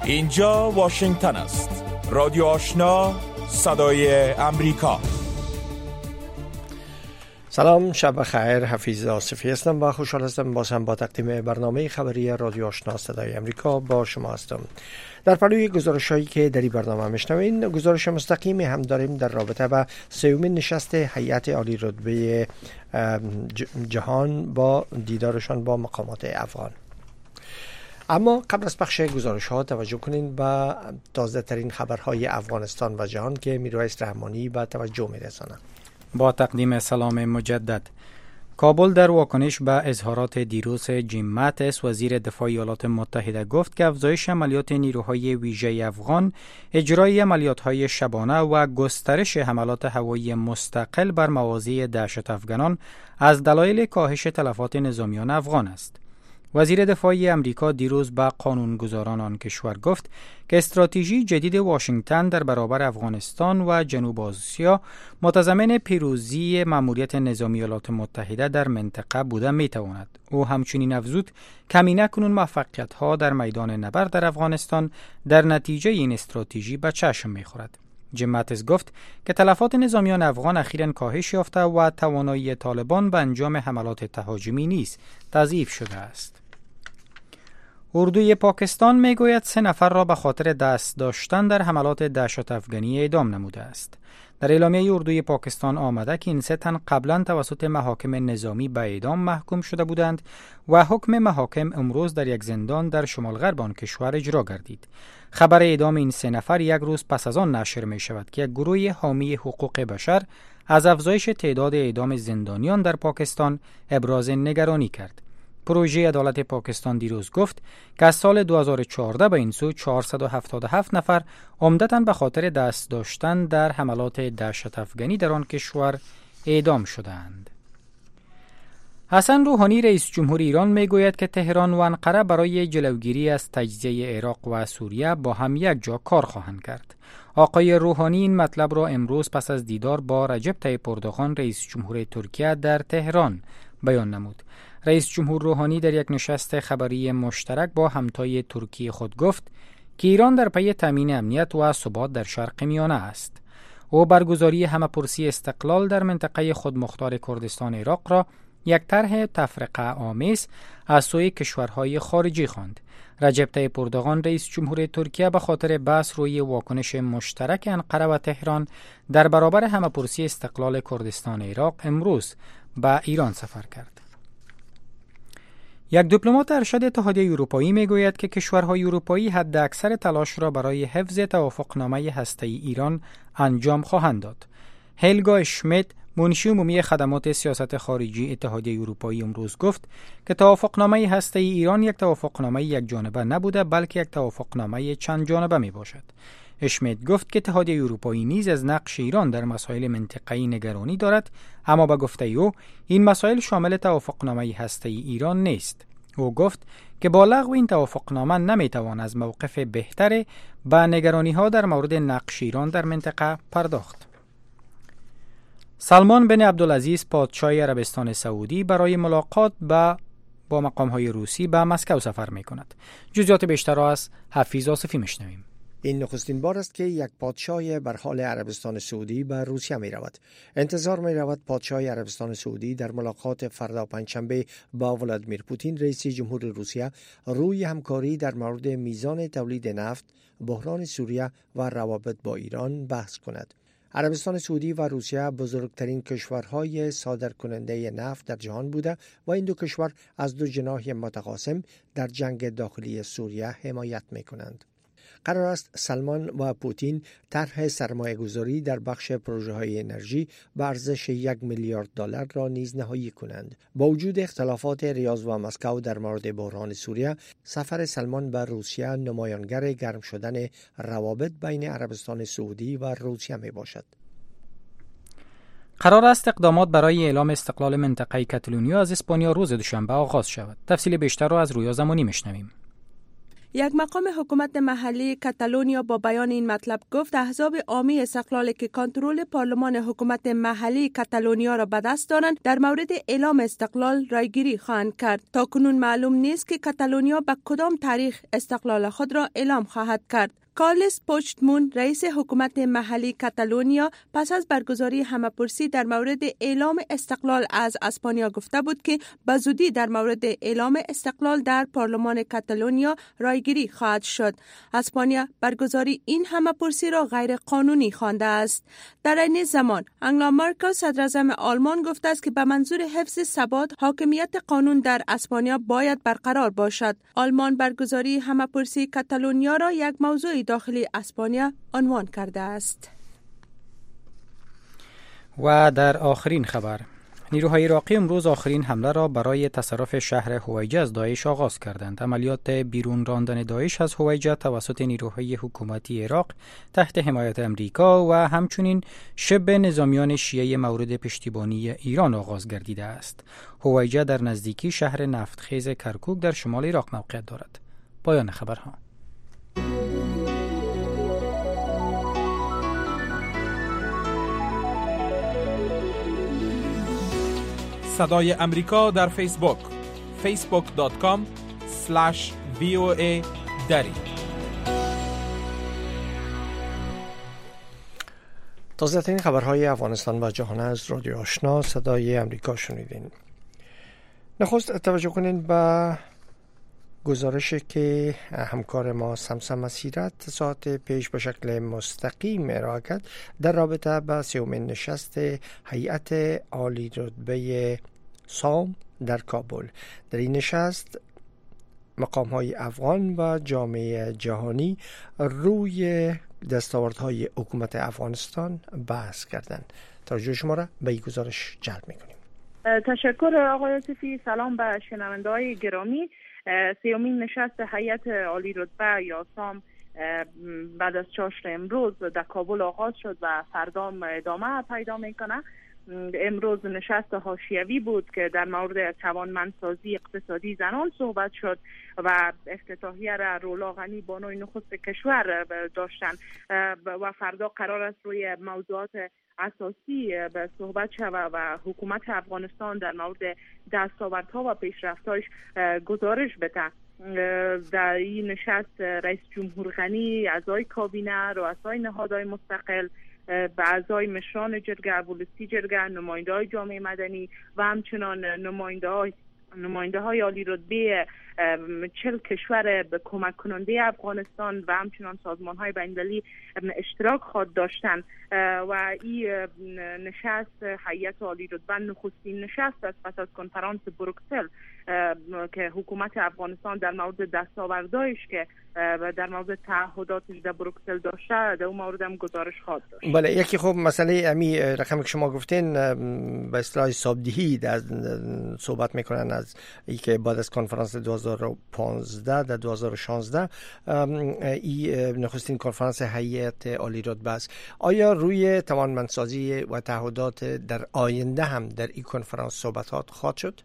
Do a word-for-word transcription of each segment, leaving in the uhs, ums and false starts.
اینجا واشنگتن است. رادیو آشنا، صدای امریکا. سلام، شب خیر. حفیظ آصفی هستم و خوشحال هستم بازم با تقدیم برنامه خبری رادیو آشنا صدای امریکا با شما هستم. در پلوی گزارش‌هایی که در این برنامه میشنوین، گزارش مستقیمی هم داریم در رابطه با سومین نشست هیئت عالی رتبه جهان با دیدارشان با مقامات افغان. اما قبل از پخش گزارش ها توجه کنین به تازه ترین خبرهای افغانستان و جهان که میرویس رحمانی به توجه میرسانه. با تقدیم سلام مجدد. کابل در واکنش به اظهارات دیروز جیم ماتیس وزیر دفاع ایالات متحده گفت که افزایش عملیات نیروهای ویژه افغان، اجرای عملیات‌های شبانه و گسترش حملات هوایی مستقل بر مواضع دهشت افغانان از دلایل کاهش تلفات نظامیان افغان است. وزیر دفاعی امریکا دیروز به قانونگذاران آن کشور گفت که استراتژی جدید واشنگتن در برابر افغانستان و جنوب آسیا متضمن پیروزی مأموریت نظامی ایالات متحده در منطقه بوده میتواند. او همچنین افزود کمینه کنون موفقیت‌ها در میدان نبرد در افغانستان در نتیجه این استراتژی به چشم میخورد. جیم ماتیس گفت که تلفات نظامیان افغان اخیراً کاهش یافته و توانایی طالبان به انجام حملات تهاجمی نیز تضعیف شده است. اردوی پاکستان میگوید سه نفر را به خاطر دست داشتن در حملات دهشت افغانی اعدام نموده است. در اعلامیه اردوی پاکستان آمده که این سه تن قبلا توسط محاکم نظامی به اعدام محکوم شده بودند و حکم محاکم امروز در یک زندان در شمال غرب آن کشور اجرا گردید. خبر اعدام این سه نفر یک روز پس از آن نشر می شود که یک گروه حامی حقوق بشر از افزایش تعداد اعدام زندانیان در پاکستان ابراز نگرانی کرد. پروژه عدالت پاکستان دیروز گفت که از سال دو هزار و چهارده به این سو چهارصد و هفتاد و هفت نفر عمدتاً به خاطر دست داشتن در حملات دهشت افغانی در آن کشور اعدام شدند. حسن روحانی رئیس جمهور ایران میگوید که تهران و انقره برای جلوگیری از تجزیه عراق و سوریه با هم یک جا کار خواهند کرد. آقای روحانی این مطلب را امروز پس از دیدار با رجب طیب اردوغان رئیس جمهور ترکیه در تهران بیان نمود. رئیس جمهور روحانی در یک نشست خبری مشترک با همتای ترکیه خود گفت که ایران در پی تامین امنیت و ثبات در شرق میانه است. او برگزاری همه‌پرسی استقلال در منطقه خودمختار کردستان عراق را یک طرح تفرقه آمیز از سوی کشورهای خارجی خواند. رجب طیب اردوغان رئیس جمهور ترکیه به خاطر بحث روی واکنش مشترک انقره و تهران در برابر همه‌پرسی استقلال کردستان عراق امروز به ایران سفر کرد. یک دیپلمات ارشد اتحادیه اروپایی میگوید که کشورهای اروپایی حد اکثر تلاش را برای حفظ توافقنامه هسته‌ای ایران انجام خواهند داد. هلگا اشمیت، منشی عمومی خدمات سیاست خارجی اتحادیه اروپایی امروز گفت که توافقنامه هسته‌ای ایران یک توافقنامه یک جانبه نبوده بلکه یک توافقنامه چند جانبه می باشد. اشمیت گفت که اتحادیه اروپایی نیز از نقش ایران در مسائل منطقه‌ای نگرانی دارد، اما به گفته او این مسائل شامل توافقنامه هسته‌ای ایران نیست. او گفت که با لغو این توافقنامه نمیتوان از موقف بهتر به نگرانی‌ها در مورد نقش ایران در منطقه پرداخت. سلمان بن عبدالعزیز پادشاه عربستان سعودی برای ملاقات با با مقام‌های روسی به مسکو سفر می‌کند. جزئیات بیشتر را از حفیظ آصفی می‌شنویم. این نخستین بار است که یک پادشاه بر حال عربستان سعودی به روسیه می رود. انتظار می رود پادشاه عربستان سعودی در ملاقات فردا پنجشنبه با ولادیمیر پوتین رئیس جمهور روسیه روی همکاری در مورد میزان تولید نفت، بحران سوریه و روابط با ایران بحث کند. عربستان سعودی و روسیه بزرگترین کشورهای صادرکننده نفت در جهان بوده و این دو کشور از دو جناح متقاسم در جنگ داخلی سوریه حمایت می کنند. قرار است سلمان و پوتین طرح سرمایه‌گذاری در بخش پروژه‌های انرژی به ارزش یک میلیارد دلار را نیز نهایی کنند. با وجود اختلافات ریاض و مسکو در مورد بحران سوریه، سفر سلمان به روسیه نمایانگر گرم شدن روابط بین عربستان سعودی و روسیه می باشد. قرار است اقدامات برای اعلام استقلال منطقه کاتالونیا از اسپانیا روز دوشنبه آغاز شود. تفصیل بیشتر را از رویا زمانی میشنویم. یک مقام حکومت محلی کاتالونیا با بیان این مطلب گفت احزاب عامی استقلال که کنترل پارلمان حکومت محلی کاتالونیا را به دست دارند در مورد اعلام استقلال رایگیری خواهند کرد. تا کنون معلوم نیست که کاتالونیا به کدام تاریخ استقلال خود را اعلام خواهد کرد. کارلس پوچتمون رئیس حکومت محلی کاتالونیا پس از برگزاری همه‌پرسی در مورد اعلام استقلال از اسپانیا گفته بود که به زودی در مورد اعلام استقلال در پارلمان کاتالونیا رایگیری خواهد شد. اسپانیا برگزاری این همه‌پرسی را غیر قانونی خوانده است. در این زمان انگلا مرکل صدر اعظم آلمان گفته است که به منظور حفظ ثبات حاکمیت قانون در اسپانیا باید برقرار باشد. آلمان برگزاری همه‌پرسی کاتالونیا را یک موضوع داخلی اسپانیا عنوان کرده است. و در آخرین خبر، نیروهای عراقی امروز آخرین حمله را برای تصرف شهر هویجه از داعش آغاز کردند. عملیات بیرون راندن داعش از هویجه توسط نیروهای حکومتی عراق تحت حمایت امریکا و همچنین شبه نظامیان شیعه مورد پشتیبانی ایران آغاز گردیده است. هویجه در نزدیکی شهر نفتخیز کرکوک در شمال عراق موقعیت دارد. پایان خبرها. صدای امریکا در فیسبوک فیسبوک دات کام اسلش وی او ای دری. تازه ترین خبرهای افغانستان و جهان از رادیو آشنا صدای امریکا شنیدین. نخست توجه کنین به گزارشی که همکار ما سمسم مسیرت ساعت پیش به شکل مستقیم ارائه کرد در رابطه با سیومین نشست هیئت عالی رتبه سام در کابل. در این نشست مقام‌های افغان و جامعه جهانی روی دستاوردهای حکومت افغانستان بحث کردند. توجه شما را به این گزارش جلب می‌کنیم. تشکر آقای عاطفی. سلام به شنونده‌های گرامی. سیومین نشست هیئت عالی رتبه یا سام بعد از چاشت امروز در کابل آغاز شد و فردا ادامه پیدا میکنه. امروز نشست حاشیوی بود که در مورد توانمندسازی اقتصادی زنان صحبت شد و افتتاحیه را رولا غنی بانوی نخست کشور داشتن و فردا قرار است روی موضوعات اساسی به صحبت شود و حکومت افغانستان در مورد دستاوردها و پیشرفت‌هاش گزارش بده. در این نشست رئیس جمهور غنی، اعضای کابینه، رؤسای نهادهای مستقل، به اعضای مشران جرگه، ابوالسی جرگه، نماینده های جامعه مدنی و همچنان نماینده های نماینده های عالی رتبه چل کشور به کمک کننده افغانستان و همچنان سازمان های بین‌المللی اشتراک خواهد داشتن و این نشست هیئت عالی رتبه نخستین نشست است پس از کنفرانس بروکسل که حکومت افغانستان در مورد دستاوردهایش که در مورد تعهداتش در بروکسل داشته در اون مورد هم گزارش خواهد داشت. بله، یکی خب مسئله امی رقمی که شما گفتین به اصطلاح حسابدهی در صحبت میکنن از ای که بعد از کنفرانس دو هزار و پانزده در دو هزار و شانزده ای نخستین کنفرانس هیئت عالی رتبه است. آیا روی توانمندسازی و تعهدات در آینده هم در این کنفرانس صحبتات خواهد شد؟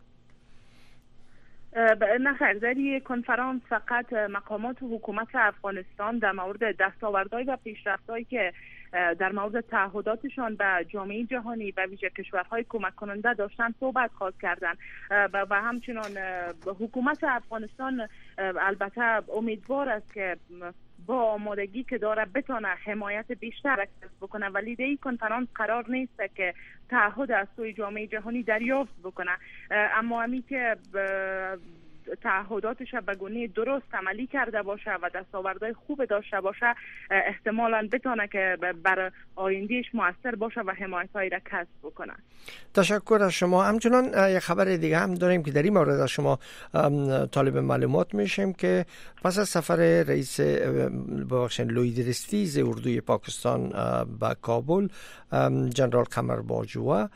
نه خیر، در این کنفرانس فقط مقامات حکومت افغانستان در مورد دستاوردهای و پیشرفت‌هایی که در مورد تعهداتشان به جامعه جهانی و ویژه کشورهای کمک کننده داشتن صحبت خواهد کردن و همچنان حکومت افغانستان البته امیدوار است که با آمادگی که داره بتونه حمایت بیشتر کسب بکنه، ولی در این کنفرانس قرار نیست که تعهد از سوی جامعه جهانی دریافت بکنه، اما همین که تعهداتش به گونه درست عملی کرده باشه و دستاوردهای خوب داشته باشه احتمالاً بتونه که بر آیندهش موثر باشه و حمایت‌هایی را کسب بکنه. تشکر از شما. همچنان یک خبر دیگه هم داریم که در این مورد از شما طالب معلومات میشیم که پس از سفر رئیس ببخشید لوید رستیز اردوی پاکستان به کابل جنرال قمر باجوه،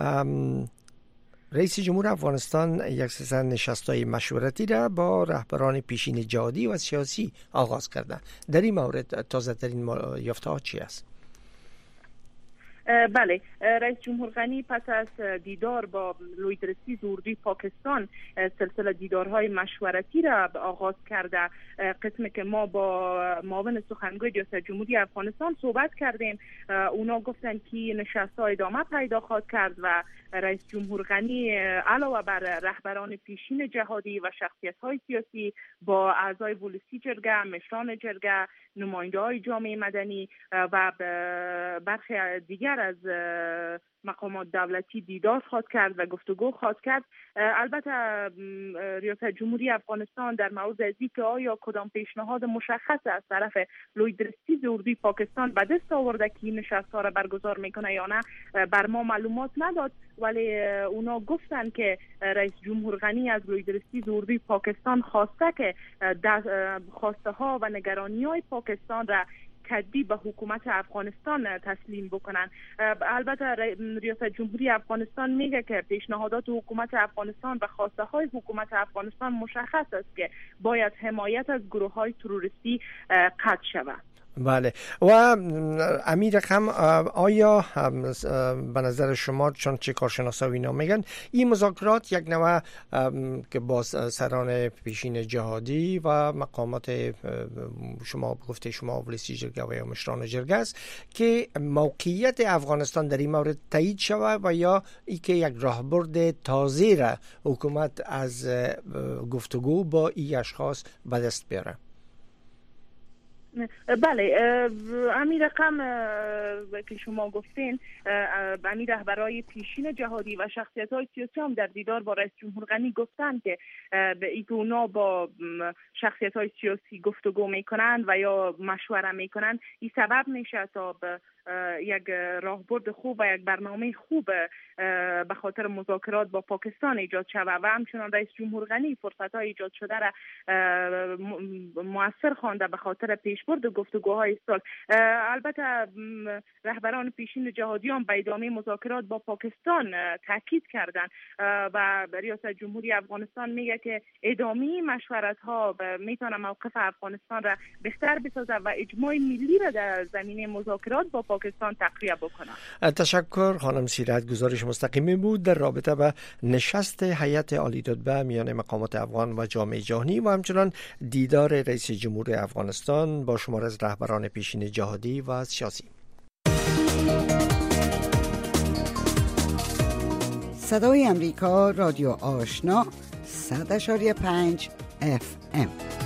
رئیس جمهور افغانستان یک سلسله نشست‌های مشورتی را با رهبران پیشین جهادی و سیاسی آغاز کرده. در این مورد تازه ترین یافته‌ها چی است؟ بله، رئیس جمهور غنی پس از دیدار با لویدرسی زوردی پاکستان سلسله دیدارهای مشورتی را آغاز کرده. قسمی که ما با معاون سخنگوی ریاست جمهوری افغانستان صحبت کردیم، اونا گفتن که نشست‌ها ادامه پیدا خواهد کرد و رئیس جمهور غنی علاوه بر رهبران پیشین جهادی و شخصیت‌های سیاسی با اعضای ولسی جرگه، مشران جرگه، نماینده‌های جامعه مدنی و برخی دیگر از مقامات دولتی دیدار خواهد کرد و گفتگو خواهد کرد. البته ریاست جمهوری افغانستان در مورد از اینکه آیا کدام پیشنهاد مشخص از طرف لویدرسی زوردی پاکستان به دست آورده که این نشست‌ها را برگزار میکنه یا نه بر ما معلومات نداد، ولی اونا گفتن که رئیس جمهور غنی از لویدرسی زوردی پاکستان خواسته که خواسته ها و نگرانی های پاکستان را تدبیر به حکومت افغانستان تسلیم بکنن. البته ریاست جمهوری افغانستان میگه که پیشنهادات حکومت افغانستان و خواسته های حکومت افغانستان مشخص است که باید حمایت از گروه های تروریستی قطع شود. بله. و امیر رقم، آیا به نظر شما، چون چه کارشناسا و اینا میگن این مذاکرات یک نوع که با سران پیشین جهادی و مقامات شما گفته شما ولسی جرگه و یا مشران جرگه است که موقعیت افغانستان در این مورد تایید شود و یا ای که یک راهبرد تازه را حکومت از گفتگو با این اشخاص به دست بیاره؟ بله، امیر رقم که شما گفتین، امیر رهبرای پیشین جهادی و شخصیت‌های سیاسی هم در دیدار با رئیس جمهور غنی گفتن که به اینکه اونا با شخصیت‌های سیاسی گفتگو میکنن و یا مشوره میکنن، این سبب میشه تا به یک راهبرد خوب و یک برنامه خوب به خاطر مذاکرات با پاکستان ایجاد شود و همچنان رئیس جمهور غنی فرصت‌های ایجاد شده را مؤثر خوانده به خاطر پیشبرد گفتگوهای سال. البته رهبران پیشین جهادی هم به ادامه مذاکرات با پاکستان تاکید کردند و ریاست جمهوری افغانستان میگه که ادامه مشورت‌ها میتونه موقف افغانستان را بهتر بسازه و اجماع ملی را در زمینه مذاکرات با پاکستان تقویت بکنه. تشکر خانم سیرت. گزارش مستقیمی بود در رابطه با نشست هیئت عالی رتبه میان مقامات افغان و جامعه جهانی و همچنان دیدار رئیس جمهور افغانستان با شمار از رهبران پیشین جهادی و سیاسی. صدای امریکا، رادیو آشنا، صد اشاری پنج اف ام.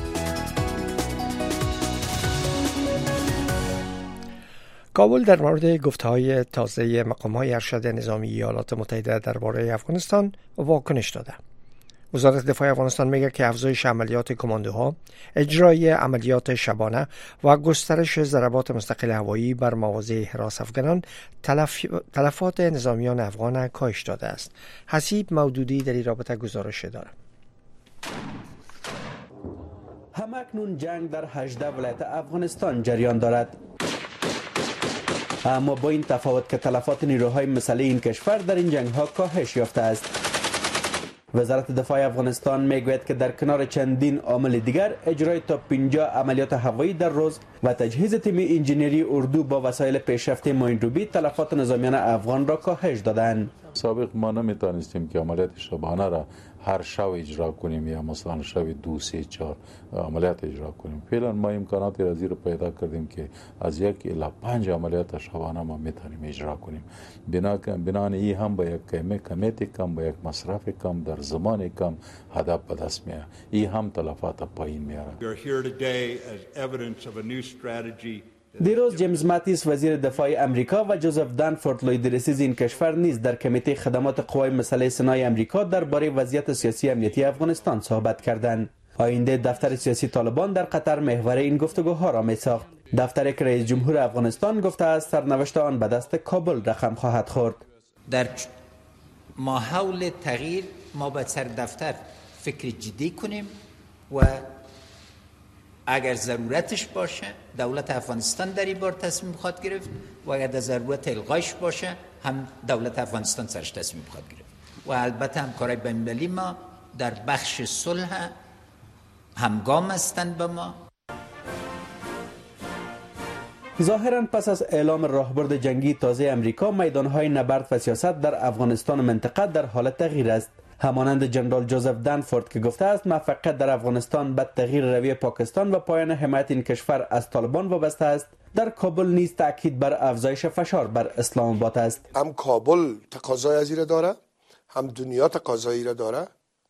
کابل در مورد گفته‌های تازه مقام‌های ارشد نظامی ایالات متحده درباره افغانستان واکنش داده. وزارت دفاع افغانستان میگه که افزایش عملیات کماندوها، اجرای عملیات شبانه و گسترش ضربات مستقل هوایی بر مواضع حراس افغانان تلف... تلفات نظامیان افغان کاهش داده است. حسیب مودودی در این رابطه گزارش داره. همکنون جنگ در هجده ولایت افغانستان جریان دارد، اما با این تفاوت که تلفات نیروهای مسلح این کشور در این جنگ ها کاهش یافته است. وزارت دفاع افغانستان میگوید که در کنار چندین عامل دیگر، اجرای تا پنجاه عملیات هوایی در روز و تجهیز تیم انجینری اردو با وسایل پیشرفته ماینروبی تلفات نظامیان افغان را کاهش دادند. سابق ما نمیتونستیم که عملیات شبانه را هر شب اجرا کنیم یا مثلا شب دو سه چهار عملیات اجرا کنیم. فعلا ما امکانات رازی رو پیدا کردیم که از یک الی پنج عملیات شبانه ما میتونیم اجرا کنیم. بنا بنان ای هم با یک کمیت کم، با یک مصرف کم، در زمان کم هدف به دست میاره. ای هم تلفات پایین میاره. دیروز جیمز ماتیس وزیر دفاع امریکا و جوزف دانفورد لویدرسی این کشور نیز در کمیته خدمات قوای مسلح سنای امریکا درباره وضعیت سیاسی امنیتی افغانستان صحبت کردند. آینده دفتر سیاسی طالبان در قطر محور این گفتگوها را میساخت. دفتر که رئیس جمهور افغانستان گفته است سرنوشت آن به دست کابل رقم خواهد خورد. در ماحول تغییر ما باید سر دفتر فکر جدی کنیم و اگر ضرورتش باشه دولت افغانستان در این بار تصمیم خواهد گرفت و اگر در ضرورت الغایش باشه هم دولت افغانستان سرش تصمیم خواهد گرفت و البته همکارای بین‌المللی ما در بخش صلح همگام هستند با ما. ظاهراً پس از اعلام راهبرد جنگی تازه امریکا، میدانهای نبرد و سیاست در افغانستان و منطقه در حال تغییر است. همانند جنرال جوزف دنفورد که گفته است موفقیت در افغانستان به تغییر رویه پاکستان و پایان حمایت این کشور از طالبان وابسته است، در کابل نیز تاکید بر افزایش فشار بر اسلام آباد است. هم کابل تقاضای از این داره، هم دنیا تقاضای را داره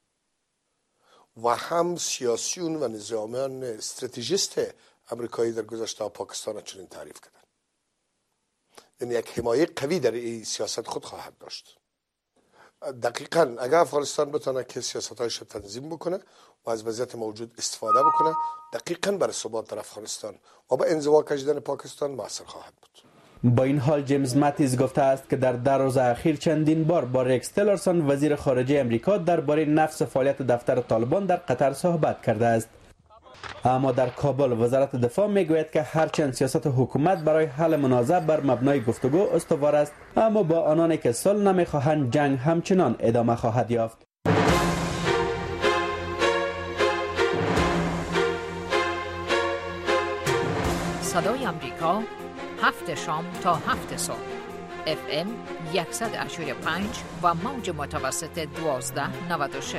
و هم سیاسیون و نظامیان استراتژیست امریکایی در گذشته پاکستان چنین تعریف کردن. یعنی یک حمایه قوی در این سیاست خود خواهد داشت. دقیقاً اگر افغانستان بتونه که سیاستایش تنظیم بکنه و از وضعیت موجود استفاده بکنه، دقیقاً برای ثبات در افغانستان و به انزوا کشیدن پاکستان موثر خواهد بود. با این حال جیمز ماتیس گفته است که در ده روز اخیر چندین بار با ریکس تیلرسون وزیر خارجه امریکا درباره نفس فعالیت دفتر طالبان در قطر صحبت کرده است. اما در کابل وزارت دفاع میگوید که هرچند سیاست حکومت برای حل منازعه بر مبنای گفتگو استوار است، اما با آنانی که صلح نمیخواهند جنگ همچنان ادامه خواهد یافت. صدای امریکا، هفت شام تا هفت صبح، اف ام صد و اشتاد و پنج و موج متوسط دوازده نود و شش.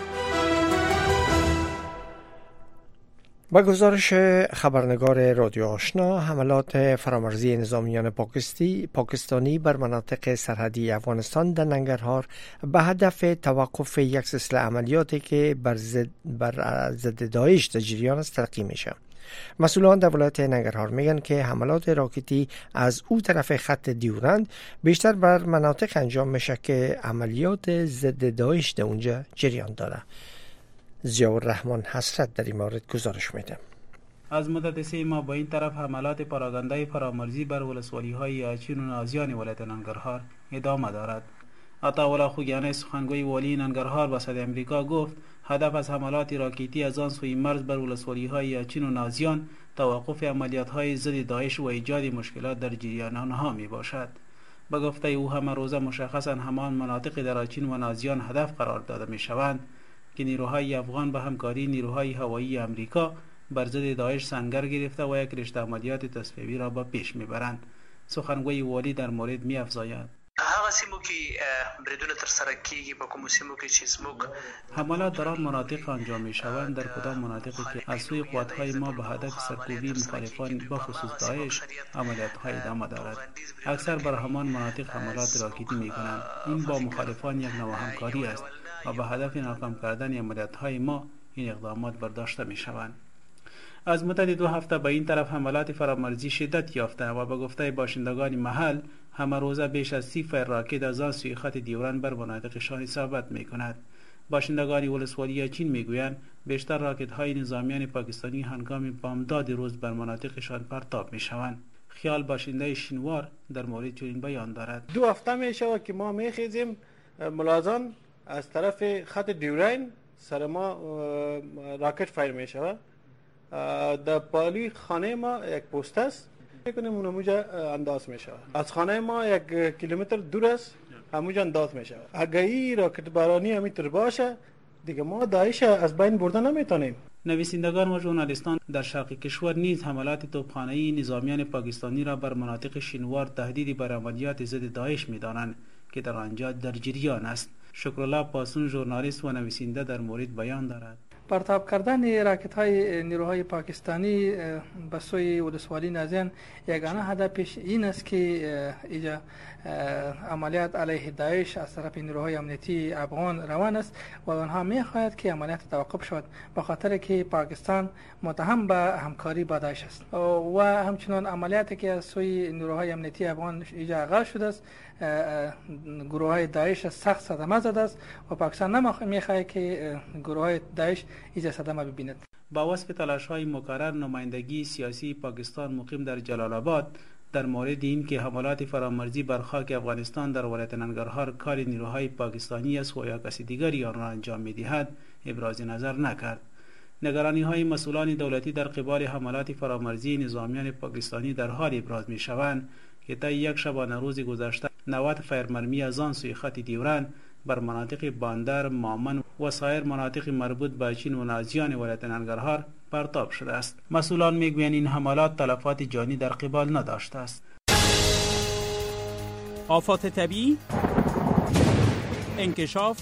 با گزارش خبرنگار رادیو آشنا، حملات فرامرزی نظامیان پاکستی پاکستانی بر مناطق سرحدی افغانستان در ننگرهار به هدف توقف یک سلسله عملیاتی که بر ضد بر ضد داعش در جریان است تلقی میشه. مسئولان در ولایت ننگرهار میگن که حملات راکتی از او طرف خط دیورند بیشتر بر مناطق انجام میشه که عملیات ضد داعش در اونجا جریان داره. ضیاءالرحمن حسرت در این مورد گزارش میده. از مدت سه ماه با این طرف حملات پراگنده‌ای فرامرزی بر ولسوالی‌های یاچین و نازیان ولایت ننگرهار ادامه دارد. عطاالله خوگیانی سخنگوی والی ننگرهار به صدای امریکا گفت هدف از حملات راکتی از آن سوی مرز بر ولسوالی‌های یاچین و نازیان توقف عملیات‌های ضد داعش و ایجاد مشکلات در جریان آنها میباشد. به گفته او همه روزه مشخصاً همان مناطق در یاچین و نازیان هدف قرار داده میشوند که نیروهای افغان به همکاری نیروهای هوایی امریکا بر ضد داعش سنگر گرفته و یک رشته عملیات تصفیه‌ای را به پیش میبرند. سخنگوی والی در مورد می‌افزاید هغه سیمو کې بریدونه تر سره کیږي په کوم سیمو کې چې زموږ حملات در آن مناطق انجام میشوند در کدام مناطقی که از سوی قوات‌های ما به هدف سرکوبی مخالفان به خصوص داعش عملیات‌های ادامه دارد. اکثر بر همان مناطق حملات راکتی می‌کنند. این با مخالفان یک نوع همکاری است و به هدف ناکام کردن عملیات‌های ما این اقدامات برداشته می‌شوند. از مدت دو هفته به این طرف حملات فرامرزی شدت یافته و به گفته باشندگان محل همه روزه بیش از سی فیر راکت از آن سوی خط دیورند بر مناطقشان اصابت می کند. باشندگان ولسوالی یاچین می گویند بیشتر راکت های نظامیان پاکستانی هنگام بامداد روز بر مناطقشان پرتاب می شوند. خیال باشنده شینوار در مورد چنین بیان دارد. دو هفته می شود که ما می خیزیم ملازم از طرف خط دیورند سر ما راکت فایر می شود. در بالی خانه ما یک پست است میکنیم اونموجا انداز میشه. از خانه ما یک کیلومتر دور است همونجا انداز میشه. اگه این راکت بارانی همینطور باشه دیگه ما داعش از بین برده نمیتونیم. نویسندگان و ژورنالیستان در شرق کشور نیز حملات توپخانه‌ای نظامیان پاکستانی را بر مناطق شینوار تهدیدی بر عملیات ضد داعش میدانند که در آنجا در جریان است. شکرالله پاسون ژورنالیست و نویسنده در مورد بیان دارد. پرتاب کردن راکت های نیروهای پاکستانی به سوی ولسوالی نازیان یگانه هدفش این است که اینجا عملیات علیه داعش از طرف نیروهای امنیتی افغان روان است و آنها می‌خواهند که عملیات توقف شود به خاطر که پاکستان متهم به همکاری با داعش است و همچنین عملیاتی که از سوی نیروهای امنیتی افغان اینجا آغاز شده است گروه های داعش سخت صدمه زده است و پاکستان نمی‌خواهد که گروه های داعش اینجا صدمه ببیند. با وصف تلاش‌های مکرر نمایندگی سیاسی پاکستان مقیم در جلال آباد در مورد این که حملات فرامرزی بر خاک افغانستان در ولایت ننگرهار کار نیروهای پاکستانی است و یا کسی دیگری آن را انجام می‌دهد ابراز نظر نکرد. نگرانی‌های مسئولان دولتی در قبال حملات فرامرزی نظامیان پاکستانی در حال ابراز می‌شوند که تا یک شبانه روز گذشته نود فایرمرمی از آن سوی خط دیورند بر مناطق باندر، مامن و سایر مناطق مربوط به چین و نازیان ولایت ننگرهار پرتاب شده است. مسئولان میگویند این حملات تلفات جانی در قبال نداشته است. آفات طبیعی، انکشاف،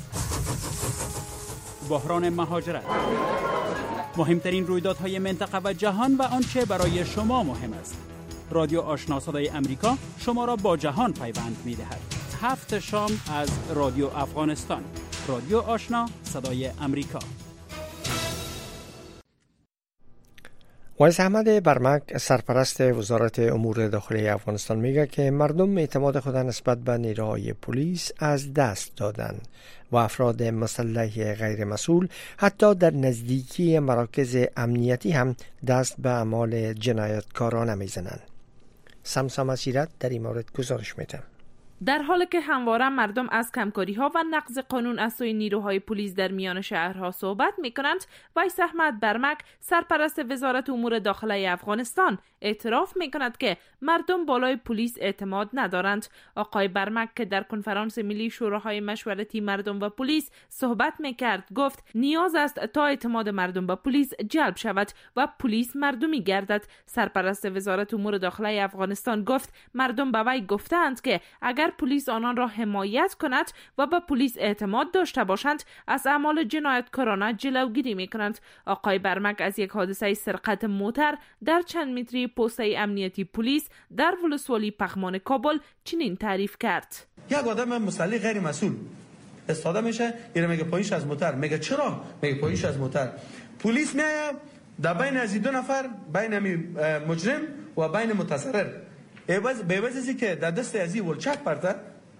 بحران مهاجرت، مهمترین رویدادهای منطقه و جهان و آنچه برای شما مهم است. رادیو آشنا صدای امریکا شما را با جهان پیوند می‌دهد. هفت شام از رادیو افغانستان. رادیو آشنا صدای امریکا. وایس احمد برمک سرپرست وزارت امور داخلی افغانستان میگه که مردم اعتماد خود نسبت به نیروهای پلیس از دست دادن و افراد مسلح غیر مسئول حتی در نزدیکی مراکز امنیتی هم دست به اعمال جنایتکارانه میزنند. سمسام اسیرت در این مورد گزارش میده. در حالی که همواره مردم از کمکاری‌ها و نقض قانون از سوی نیروهای پلیس در میان شهرها صحبت می‌کنند، وایس احمد برمک سرپرست وزارت امور داخلی افغانستان اعتراف می‌کند که مردم بالای پلیس اعتماد ندارند. آقای برمک که در کنفرانس ملی شوراهای مشورتی مردم و پلیس صحبت می‌کرد گفت نیاز است تا اعتماد مردم به پلیس جلب شود و پلیس مردمی گردد. سرپرست وزارت امور داخلی افغانستان گفت مردم به وی گفتند که اگر پلیس آنان را حمایت کند و به پلیس اعتماد داشته باشند از اعمال جنایتکارانه جلوگیری میکنند. آقای برمک از یک حادثه سرقت موتر در چند متری پوسته امنیتی پلیس در ولسوالی پغمان کابل چنین تعریف کرد. یک آدم مسلح غیر مسئول استفاده میشه، یعنی میگه پایینش از موتر، میگه چرا؟ میگه پایینش از موتر. پلیس میاد در بین از دو نفر، بین مجرم و بین متضرر، به وجه ازی که در دست ازی ولچک پرته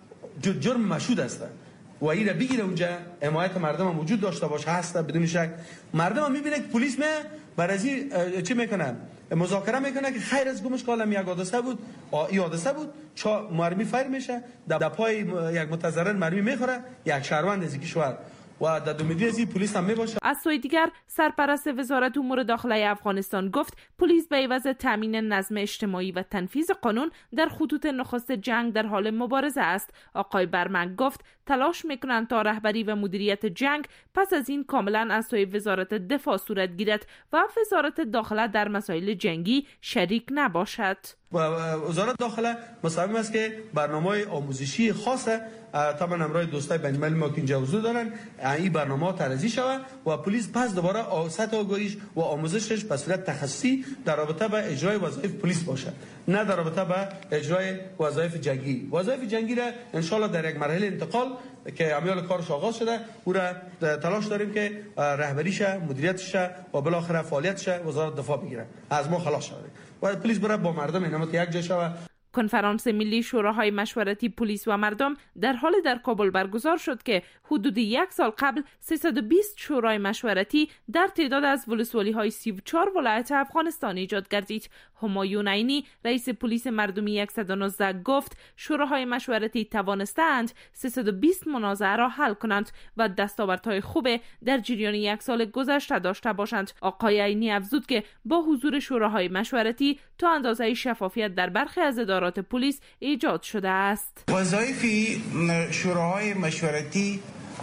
جرم مشهود است و این را بگیره اونجا حمایت مردم هم وجود داشته باشه هست بدون شک. مردم هم میبینه که پلیس میه بر ازی چی میکنه؟ مذاکره میکنه که خیر از گمش کالم یک حادثه بود، این حادثه بود، چا مرمی فایر میشه، در پای یک متضرر مرمی میخوره، یک شهروند از کشور و در دومیدی ازی پلیس هم میباشه. از سوی دیگر سرپرست وزارت امور داخلی افغانستان گفت پلیس به عوض تامین نظم اجتماعی و تنفیذ قانون در خطوط نخست جنگ در حال مبارزه است. آقای برمک گفت تلاش میکنند تا رهبری و مدیریت جنگ پس از این کاملا از سوی وزارت دفاع صورت گیرد و وزارت داخله در مسائل جنگی شریک نباشد. و وزارت داخله مصمم است که برنامه آموزشی خاصه طبعا همراه دوستای بین المللی ما که اینجا حضور دارن این برنامه تعریضی شود و پلیس پس دوباره سطح آگاهیش و آموزشش به صورت تخصصی در رابطه با اجرای وظایف پلیس باشد، نه در رابطه با اجرای وظایف جنگی. وظایف جنگی را ان شاء الله در یک مرحله انتقال که عمل کارش آغاز شده او را تلاش داریم که رهبریش، مدیریتش و بالاخره فعالیتش وزارت دفاع بگیره، از ما خلاص شده و پلیس بره با مردم اینم یک جا شود. کنفرانس ملی شوراهای مشورتی پلیس و مردم در حال در کابل برگزار شد که حدود یک سال قبل سیصد و بیست شورای مشورتی در تعداد از ولسوالی های سی و چهار ولایت افغانستان ایجاد گردید. همایون عینی رئیس پلیس مردمی صد و نوزده گفت شوراهای مشورتی توانستند سیصد و بیست منازعه را حل کنند و دستاوردهای خوب در جریان یک سال گذشته داشته باشند. آقای عینی افزود که با حضور شوراهای مشورتی تا اندازه شفافیت در برخی از ادارات پلیس ایجاد شده است. وظایف شوراهای مشورتی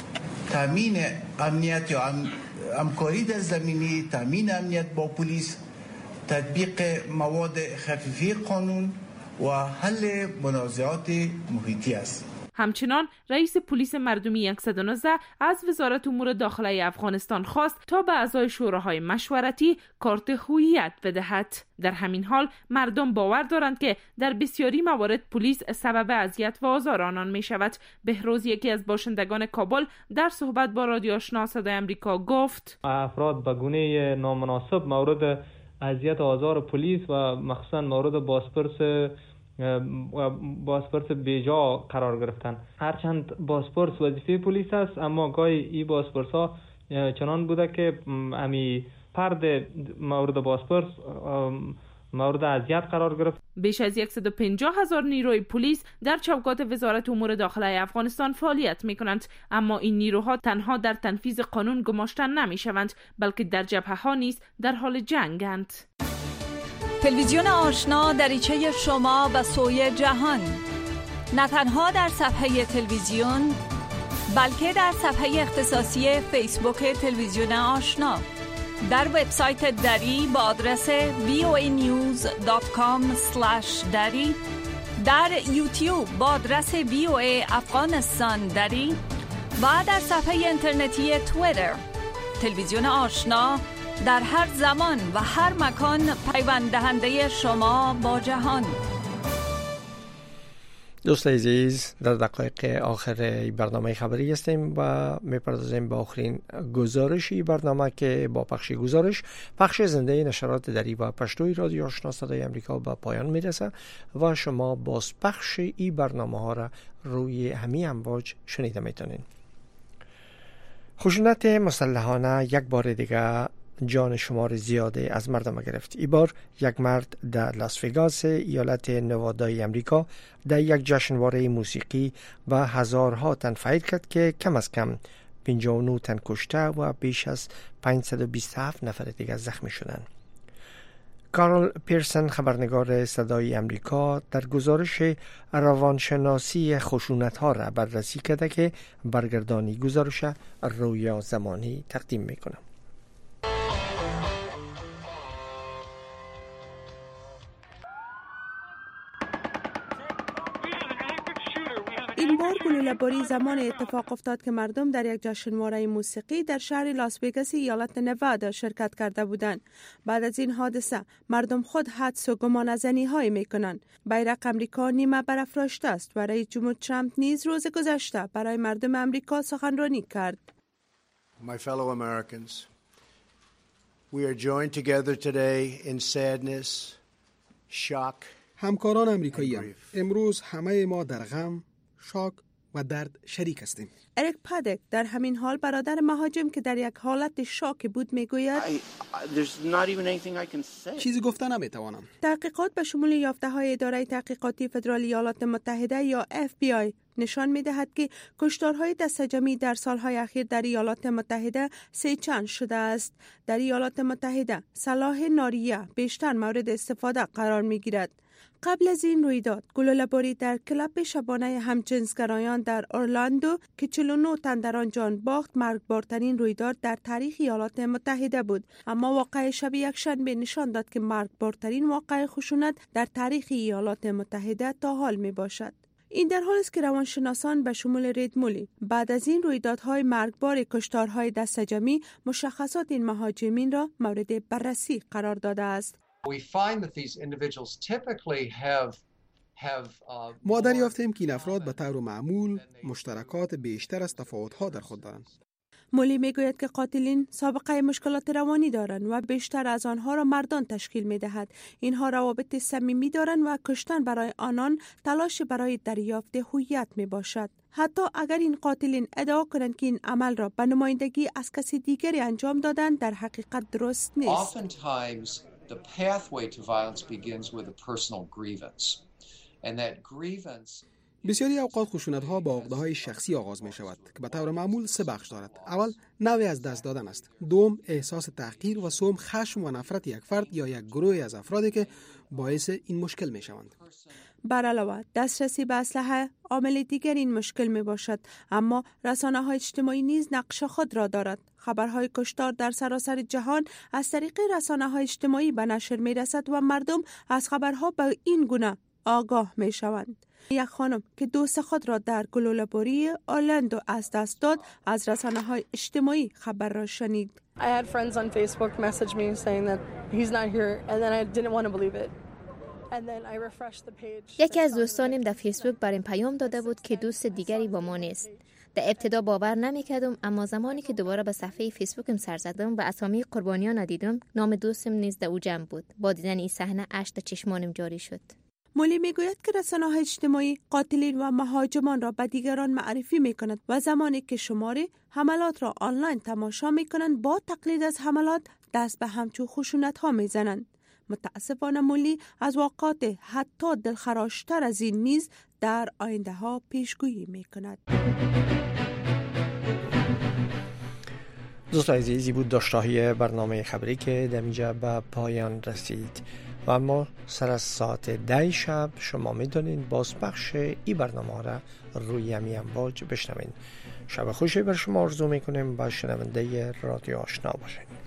تامین امنیت یا همکاری در زمینه تامین امنیت با پلیس، تطبیق مواد خفیفی قانون و حل منازعات محیطی است. همچنان رئیس پلیس مردمی صد و نوزده از وزارت امور داخلی افغانستان خواست تا به اعضای شوراهای مشورتی کارت هویت بدهد. در همین حال مردم باور دارند که در بسیاری موارد پلیس سبب اذیت و آزار آنان می شود. بهروز یکی از باشندگان کابل در صحبت با رادیو آشنا صدای امریکا گفت افراد به گونه نامناسب مورد اذیت و آزار پلیس و مخصوصا مورد بازپرس بازپرس بیجا قرار گرفتن. هرچند بازپرس وظیفه پلیس است اما گاهی این بازپرس ها چنان بوده که امی پرد مورد بازپرس مورد اذیت قرار گرفت. بیش از صد و پنجاه هزار نیروی پلیس در چوکات وزارت امور داخلی افغانستان فعالیت می کنند، اما این نیروها تنها در تنفیذ قانون گماشته نمی شوند بلکه در جبهه ها نیز در حال جنگند. تلویزیون آشنا دریچه شما به سوی جهان، نه تنها در صفحه تلویزیون بلکه در صفحه اختصاصی فیسبوک تلویزیون آشنا در وبسایت دری با آدرس وی او ای نیوز دات کام اسلش دری، در یوتیوب با آدرس وی او ای افغانستان دری و در صفحه اینترنتی توییتر. تلویزیون آشنا در هر زمان و هر مکان پیوند دهنده شما با جهان. دوست عزیز، در دقایق آخر برنامه خبری هستیم و میپردازیم به آخرین گزارشی برنامه که با پخش گزارش پخش زنده نشرات دری و پشتوی رادیو آشنا صدای امریکا به پایان میرسه و شما باز پخش ای برنامه ها را روی همین امواج شنیده میتونین. خشونت مسلحانه یک بار دیگه جان شمار زیاده از مردم گرفت. این بار یک مرد در لاس وگاس ایالت نوادای امریکا در یک جشنواره موسیقی و هزارها تن فایر کرد که کم از کم پنجاه و نه تن کشته و بیش از پانصد و بیست و هفت نفر دیگر زخمی شدند. کارل پیرسن، خبرنگار صدای امریکا، در گزارش روانشناسی خشونت ها را بررسی کرده که برگردانی گزارش رویا زمانی تقدیم میکنم. این بار گلوله‌باری زمان اتفاق افتاد که مردم در یک جشنواره موسیقی در شهر لاس وگاس ایالت نوادا شرکت کرده بودند. بعد از این حادثه مردم خود حدس و گمانه‌زنی های میکنند. بیرق امریکا نیمه برافراشته است و رئیس جمهور ترامپ نیز روز گذشته برای مردم امریکا سخنرانی کرد. My fellow Americans, we are joined together today in sadness, shock. همکاران امریکایی، امروز همه ما در غم، شاک و درد شریک هستیم. اریک پادک در همین حال برادر مهاجم که در یک حالت شاک بود میگوید چیزی گفته نمیتوانم. تحقیقات به شمول یافته های اداره تحقیقاتی فدرال ایالات متحده یا اف بی آی نشان میدهد که کشتارهای دستجمعی در سالهای اخیر در ایالات متحده سه چند شده است. در ایالات متحده سلاح ناریه بیشتر مورد استفاده قرار میگیرد. قبل از این رویداد گلوله‌باری در کلاب شبانه همجنسگرایان در اورلاندو که چهل و نه تن در آن جان باخت مرگبارترین رویداد در تاریخ ایالات متحده بود. اما واقعه شب یکشنبه نشان داد که مرگبارترین واقعه خشونت در تاریخ ایالات متحده تا حال می باشد. این در حالی است که روانشناسان به شمول رید مولی بعد از این رویدادهای مرگبار کشتارهای دستجمعی مشخصات این مهاجمین را مورد بررسی قرار داده است. ما دریافتیم که این افراد به طور معمول مشترکات بیشتر از تفاوت‌ها در خود دارند. مولی میگوید که قاتلین سابقه مشکلات روانی دارند و بیشتر از آنها را مردان تشکیل میدهد. اینها روابط صمیمی دارند و کشتن برای آنان تلاش برای دریافت هویت می باشد. حتی اگر این قاتلین ادعا کنند که این عمل را به نمایندگی از کسی دیگری انجام دادند، در حقیقت درست نیست. The pathway to violence begins with a personal grievance. And that grievance بسیاری اوقات خشونت‌ها با عقده‌های شخصی آغاز می‌شود که به طور معمول سه بخش دارد. اول نوعی از دست دادن است. دوم احساس تحقیر و سوم خشم و نفرت یک فرد یا یک گروه از افرادی که باعث این مشکل می‌شوند. بر علاوه دسترسی به اسلحه عامل دیگر این مشکل می باشد، اما رسانه‌های اجتماعی نیز نقش خود را دارد. خبرهای کشتار در سراسر جهان از طریق رسانه‌های اجتماعی به نشر می رسد و مردم از خبرها به این گونه آگاه می شوند. یک خانم که دوست خود را در گلوله‌باری اورلاندو از دست داد از رسانه‌های اجتماعی خبر را شنید. I had friends on Facebook message me saying that he's not here and then I didn't want to believe it. یکی از دوستانم در فیسبوک برایم پیام داده بود که دوست دیگری با ما نیست. در ابتدا باور نمی‌کردم، اما زمانی که دوباره به صفحه فیسبوکم سر زدم و اسامی قربانیان دیدم، نام دوستم نیز در او جمع بود. با دیدن این صحنه اشک در چشمانم جاری شد. مولی میگوید که رسانه‌های اجتماعی قاتلین و مهاجمان را به دیگران معرفی می‌کند و زمانی که شماره حملات را آنلاین تماشا می‌کنند، با تقلید از حملات دست به همچون خشونت‌ها می‌زنند. متاسفانه مولی از واقعات حتی دلخراشتر از این نیز در آینده ها پیشگویی می کند. دوستان عزیزی بود داشته‌های برنامه خبری که در اینجا به پایان رسید و اما سر از ساعت ده شب شما میدونین بازپخش این برنامه را روی همی امواج بشنوین. شب خوشی بر شما آرزو میکنیم. با شنونده رادیو آشنا باشین.